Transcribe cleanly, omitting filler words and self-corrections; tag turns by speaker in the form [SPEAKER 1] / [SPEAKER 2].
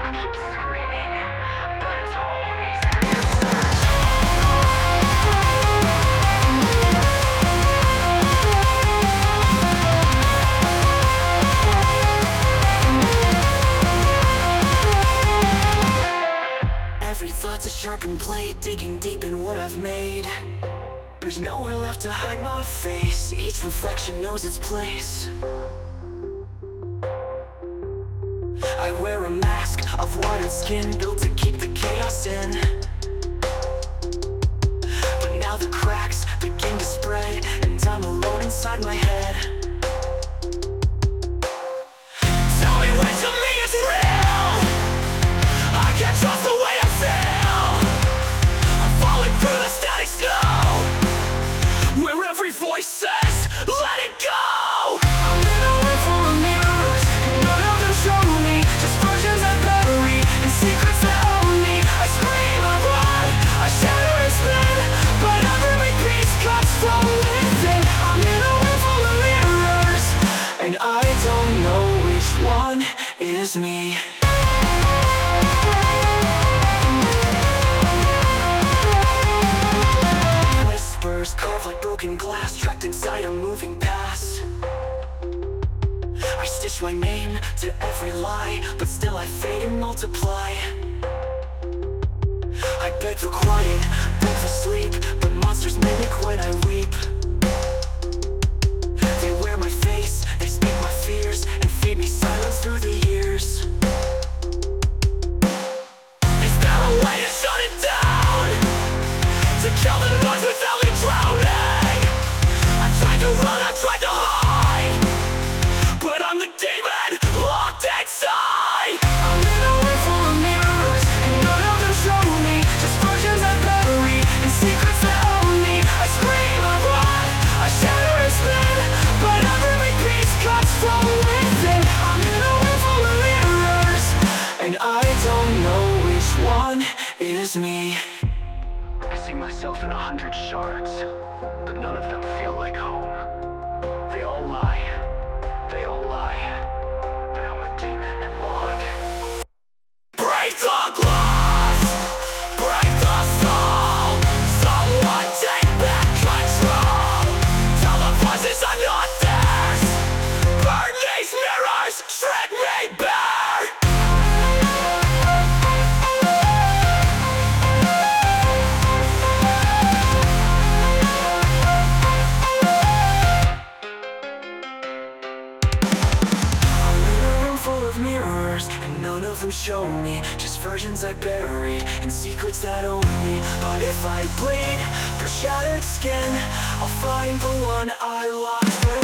[SPEAKER 1] keep screaming, but it's always every thought's a sharpened blade, digging deep in what I've made. There's nowhere left to hide my face. Each reflection knows its place. I wear a mask of watered skin, built to keep the chaos in. But now the cracks begin to spread, and I'm alone inside my head. Tell me when to me it's real. I can't trust the way I feel. I'm falling through the static snow, where every voice says, let it go. I'm in a room full of mirrors, and none of them show me just versions I bury, and secrets that own me. I scream, I run, I shatter and spin, but every piece comes from within. I'm in a room full of mirrors, and I don't know which one is me. Whispers carved like broken glass, trapped inside a moving past. I stitch my name to every lie, but still I fade and multiply. I beg for quiet, beg for sleep, but monsters mimic when I weep. They wear my face, they speak my fears, and feed me silence through the years. Is there a way to shut it down? To kill the noise without me drowning? I tried to run, I tried to hide, but I'm the demon locked inside. I'm in a room full of mirrors, and none of them show me just versions I bury, and secrets that own me. I scream, I run, I shatter and spin, but every piece comes from within. I'm in a room full of mirrors, and I don't know which one is me. I see myself in 100 shards, but none of them feel like home. They all lie, they all lie, but I'm a demon in blood. Break the glass, break the soul. Someone take back control. Tell the voices I'm not theirs. Burn these mirrors, shred me bare. Full of mirrors, and none of them show me just versions I bury, and secrets that own me. But if I bleed for shattered skin, I'll find the one I lost.